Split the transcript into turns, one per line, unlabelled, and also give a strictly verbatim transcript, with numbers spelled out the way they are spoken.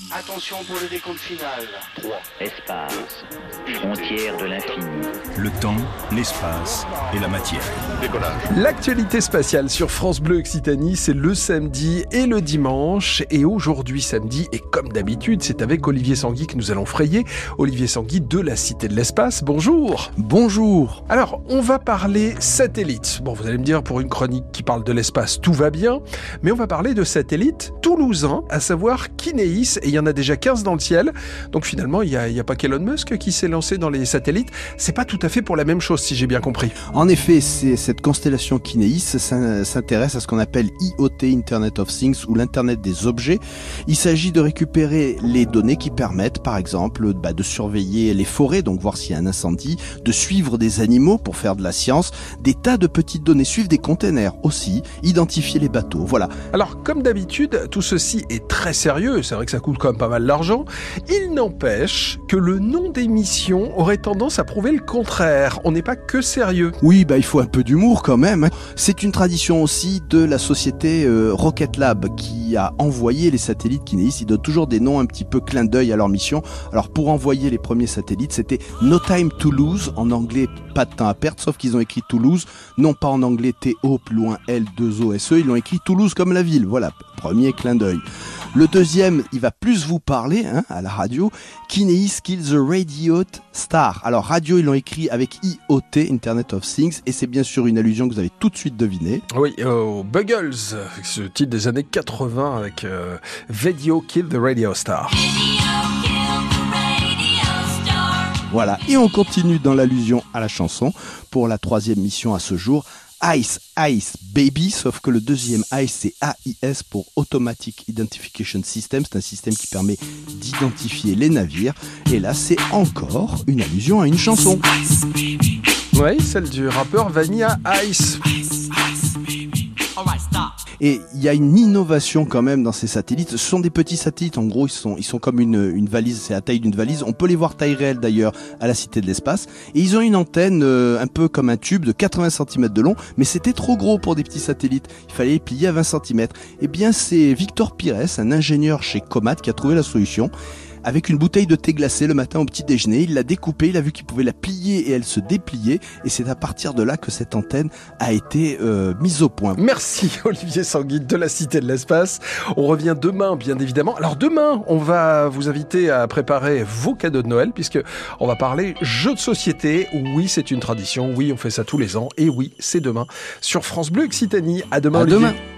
Attention pour le décompte final.
trois. Espace. Frontière de l'infini.
Le temps, l'espace et la matière.
Décollage.
L'actualité spatiale sur France Bleu Occitanie, c'est le samedi et le dimanche. Et aujourd'hui samedi, et comme d'habitude, c'est avec Olivier Sanguy que nous allons frayer. Olivier Sanguy de la Cité de l'Espace. Bonjour.
Bonjour.
Alors, on va parler satellites. Bon, vous allez me dire, pour une chronique qui parle de l'espace, tout va bien. Mais on va parler de satellites toulousains, à savoir Kinéis. Et il y en a déjà quinze dans le ciel. Donc finalement, il n'y a, a pas qu'Elon Musk qui s'est lancé dans les satellites. C'est pas tout à fait pour la même chose, si j'ai bien compris.
En effet, c'est cette constellation Kinéis s'intéresse à ce qu'on appelle I O T, Internet of Things, ou l'Internet des objets. Il s'agit de récupérer les données qui permettent, par exemple, bah, de surveiller les forêts, donc voir s'il y a un incendie, de suivre des animaux pour faire de la science, des tas de petites données, suivre des containers aussi, identifier les bateaux, voilà.
Alors, comme d'habitude, tout ceci est très sérieux, c'est vrai que ça coûte quand même pas mal d'argent. Il n'empêche que le nom des missions aurait tendance à prouver le contraire. On n'est pas que sérieux.
Oui, bah il faut un peu d'humour quand même. C'est une tradition aussi de la société euh, Rocket Lab qui a envoyé les satellites Kinéis. Ils donnent toujours des noms un petit peu clin d'œil à leur mission. Alors pour envoyer les premiers satellites, c'était No Time to Lose, en anglais pas de temps à perdre, sauf qu'ils ont écrit Toulouse, non pas en anglais T O plus loin L deux O S E, ils l'ont écrit Toulouse comme la ville. Voilà, premier clin d'œil. Le deuxième, il va plus vous parler hein, à la radio. Kinéis Kill the Radio Star. Alors radio, ils l'ont écrit avec I O T, Internet of Things, et c'est bien sûr une allusion que vous avez tout de suite deviné.
Oui, aux Buggles, ce titre des années quatre-vingts avec euh, Video Kill the Radio Star.
Voilà, et on continue dans l'allusion à la chanson pour la troisième mission à ce jour. Ice, Ice Baby, sauf que le deuxième Ice, c'est A I S pour Automatic Identification System. C'est un système qui permet d'identifier les navires. Et là, c'est encore une allusion à une chanson.
Oui, celle du rappeur Vanilla Ice.
Et il y a une innovation quand même dans ces satellites. Ce sont des petits satellites, en gros, ils sont, ils sont comme une, une valise, c'est la taille d'une valise. On peut les voir taille réelle d'ailleurs à la Cité de l'Espace. Et ils ont une antenne euh, un peu comme un tube de quatre-vingts centimètres de long, mais c'était trop gros pour des petits satellites. Il fallait les plier à vingt centimètres. Eh bien, c'est Victor Pires, un ingénieur chez Comat, qui a trouvé la solution. Avec une bouteille de thé glacé le matin au petit déjeuner, il l'a découpée, il a vu qu'il pouvait la plier et elle se dépliait. Et c'est à partir de là que cette antenne a été euh, mise au point.
Merci Olivier Sanguy de la Cité de l'Espace. On revient demain, bien évidemment. Alors demain, on va vous inviter à préparer vos cadeaux de Noël, puisque on va parler jeux de société. Oui, c'est une tradition. Oui, on fait ça tous les ans. Et oui, c'est demain sur France Bleu Occitanie. À demain,
à
Olivier.
demain.